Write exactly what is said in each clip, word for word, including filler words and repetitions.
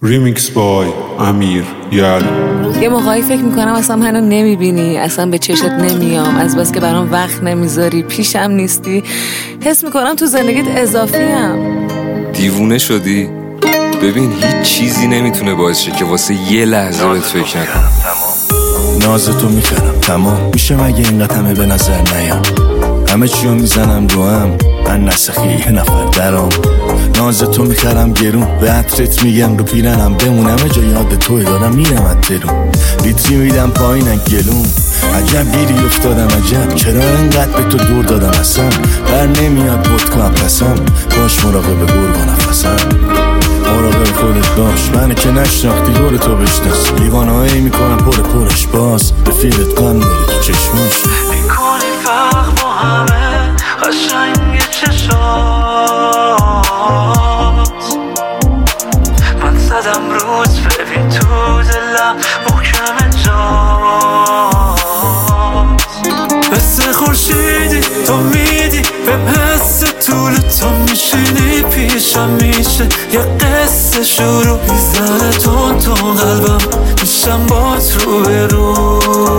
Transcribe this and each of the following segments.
ریمیکس بای امیر یال. یه موقعی فکر میکنم اصلا منو نمیبینی، اصلا به چشت نمیام، از بس که برام وقت نمیذاری، پیشم نیستی، حس میکنم تو زندگیت اضافیم. دیوونه شدی؟ ببین هیچ چیزی نمیتونه باعث شه که واسه یه لحظه بهت فکر نکنم. نازتو میخرم تمام میشه مگه اینقدر همه به نظر نیام، همه چیو میزنم رو هم، من نسخی یه نفر درام. نازتو میخرم گرون، به عطرت میگم رو پیرنم بمونم، جا یاد توی دارم میرم اترون، لیتری میدم پایینم گلون. عجب گیری افتادم عجب، چرا انقدر به تو دور دادم اصلا، بر نمیاد ودکا پسم، باش مراقب گرگ و نفسم، مراقب خودت باش، منه که نشناختی دور تو بشناس، لیوانهایی میکنم پر پرش باز، به فیلت قن داری تو چشماش. میکنی فرق با همه قشنگ چشات، من زدم روز ببین تو دلم محکم جات، مثل خورشیدی تو میدی بهم حس طول تو میشینی پیشم، میشه یه قصه شروع میزنه تون تون قلبم، میشم با تو به رو،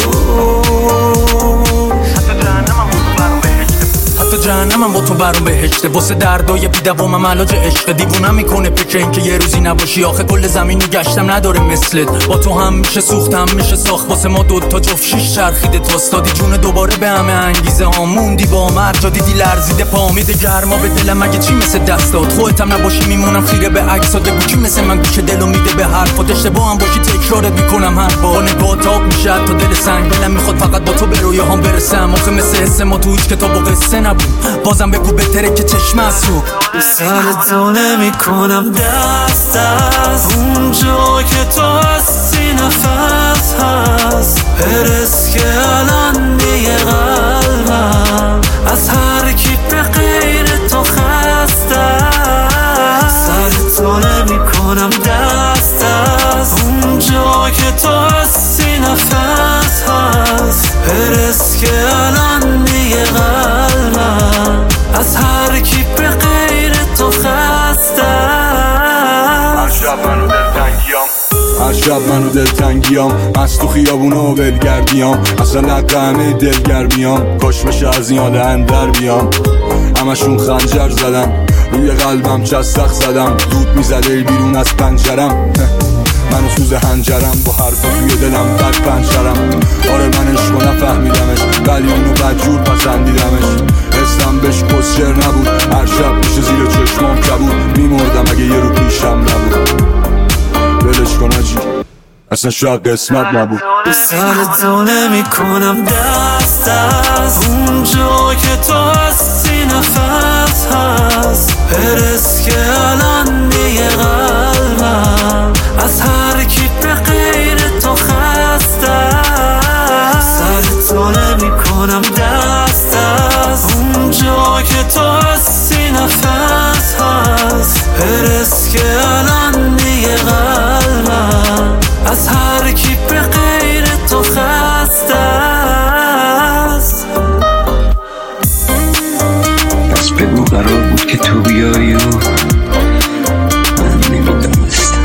حتی جهنمم با تو برام بهشته، واسه دردای بی دوامم علاج عشق، دیوونم میکنه فکر این که یه روزی نباشی، آخه کل زمینو گشتم نداره مثلت، با تو هم میشه سوختم میشه ساخت، واسه ما دوتا جفت شیش چرخیده تاستادی جون دوباره به همه انگیزه ها، موندی با مرجا دیدی لرزیده پا، میده گرما به دلم مگه چی مثل دستات، خودتم نباشی میمونم خیره به عکسات، بگو کی مثل من گوش دلو میده به حرفات، اشتباه هم باشی تکرارت میکنم هر بار، نگاه تاب میشه تا دل سنگ، دلم میخواد فقط با تو به رویاهام برسم، آخه مثل حس ما تو هیچ کتاب و قصه نبود، بازم بگو بهتره که چشم از رو سر تو نمی کنم دست از اونجا که تو هستی، نفس هست برس که الان دیگه قلبم از هر کی به غیر تو خسته، سر تو نمی کنم دست از اونجا که تو هستی، نفس هست برس که الان دیگه قلبم از هر کی به غیر تو خسته. هر شب منو دلتنگیام، هر شب منو دلتنگیام، از تو خیابونو بلگردیام، اصلا لقه همه دلگرمیام، کاش بشه از این حال اندر بیام، همشون خنجر زدن روی قلبم، چستخ زدم دود میزده بیرون از پنجرم، منو سوز هنجرم با حرفا توی دلم بد پنجرم، آره من عشقو نفهمیدمش ولی اونو بدجور پسندیدمش، حسم بهش کسچر نبود، هر شب میشه زیر چشمام کبود، میمردم اگه یه رو پیشم نبود، ولش کن آجی اصلا شاید قسمت نبود. سر تو نمی کنم دست از اونجا که تو هستی، نفس هست برس که الان دیگه قلبم از هر کی به غیر تو خسته، سر تو نمی کنم دست از اونجا که تو هستی، نفس هست برس که الان دیگه قلبم از هر کی به غیر تو خسته است. پس بگو قرار بود که تو بیایی و من نمیدانستم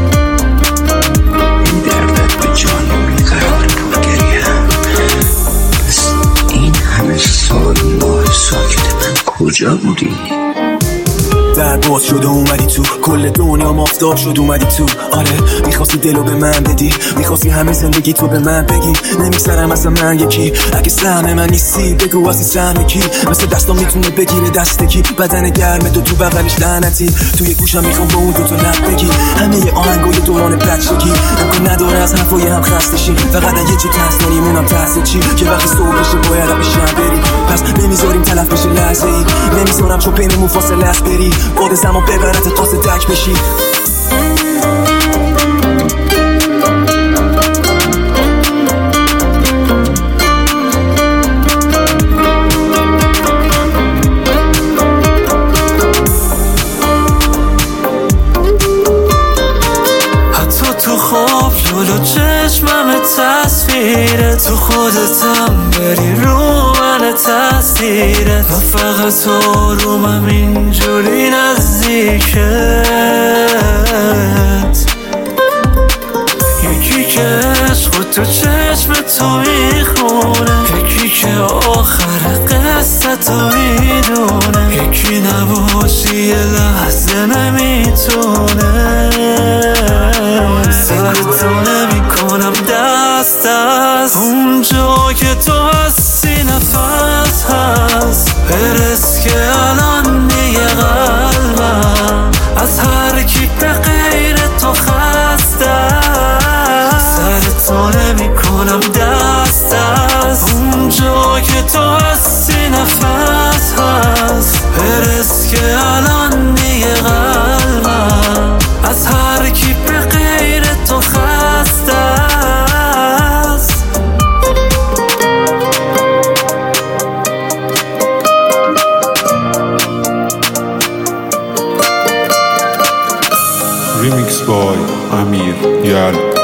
این دردت به جانم قرار پرگریم، پس این همه سال ماه ساکت من کجا بودی؟ در باز شده اومدی تو، کل دنیا مافتاب شد اومدی تو، آره میخواستی دلو به من بدی، میخواستی همه زندگی تو به من بگی، نمیگذرم اصلا من یکی، اگه سهم من نیستی بگو اصلا سهم کی، مثل دستام میتونه بگیره دست کی، بدن گرمه تو تو بغلش لعنتی، توی گوشم میخوام با اون دوتا لب بگی، همه آهنگای دوران بچگی، امکان نداره از حرفای هم خسته شی، فقط یه چی تحصیل میمونم تحصیل چی، که وقتی صبح بشه باید پیشم بری، پس نمیذاریم تلف بشه لحظه ای، نمیذارم چون بینمون فاصله است بری، باد زمان ببرت قاصد دک بشی. حتی تو خواب جلو چشمم تصویره، تو خودتم بری رو من تاثیرت، و فقط آرومم اینجوری نزدیکت، هست، اونجا که تو هستی نفس هست، حرس که الان نیه قلبم از هر کی به غیر تو خسته است، سر تو نمی کنم دست است، اونجا که تو هستی نفس هست، حرس که الان نیه قلبم از هر کی به غیر تو خسته است. Remix by Amir Yal.